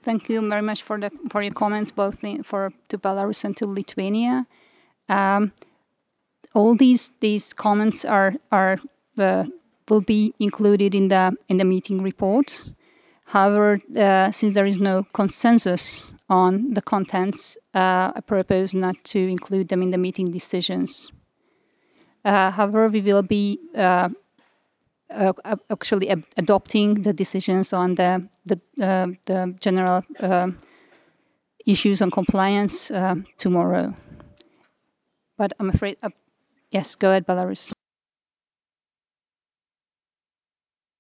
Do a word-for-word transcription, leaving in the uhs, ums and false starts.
thank you very much for the for your comments, both in, for to Belarus and to Lithuania. Um, all these these comments are are uh, will be included in the in the meeting report. However, uh, since there is no consensus on the contents, uh, I propose not to include them in the meeting decisions. Uh, however, we will be uh, uh, actually ab adopting the decisions on the the, uh, the general uh, issues on compliance uh, tomorrow. But I'm afraid, uh, yes, go ahead, Belarus.